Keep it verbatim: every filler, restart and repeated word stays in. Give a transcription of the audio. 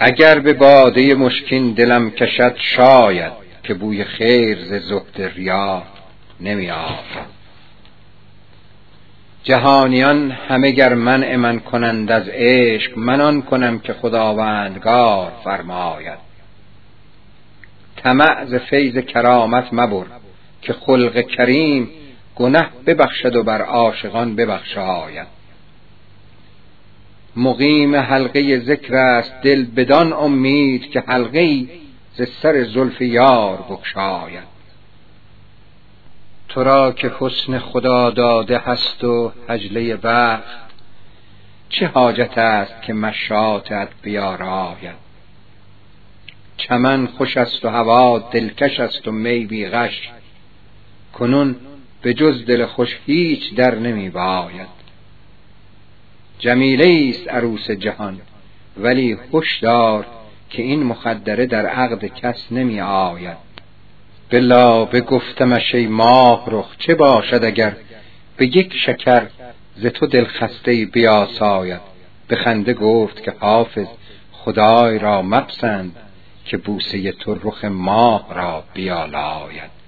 اگر به باده مشکین دلم کشد شاید، که بوی خیر ز زهد ریا نمی آید. جهانیان همه گر منع من کنند از عشق، من آن کنم که خداوندگار فرماید. طمع ز فیض کرامت مبر، که خلق کریم گنه ببخشد و بر عاشقان ببخشاید. مقیم حلقه ذکر است دل بدان امید، که حلقه‌ای ز سر زلف یار بگشاید. تو را که حسن خدا داده هست و حجله بخت، چه حاجت است که مشاطت بیاراید. چمن خوش است و هوا دلکش است و می بی غش، کنون به جز دل خوش هیچ در نمی باید. جمیله است عروس جهان ولی هشدار، که این مخدره در عقد کس نمی آید. بلا بگفتمش ای ماه رخ، چه باشد اگر به یک شکر ز تو دل خسته بیاساید. به خنده گفت که حافظ خدای را مپسند، که بوسه تو رخ ماه را بیالاید.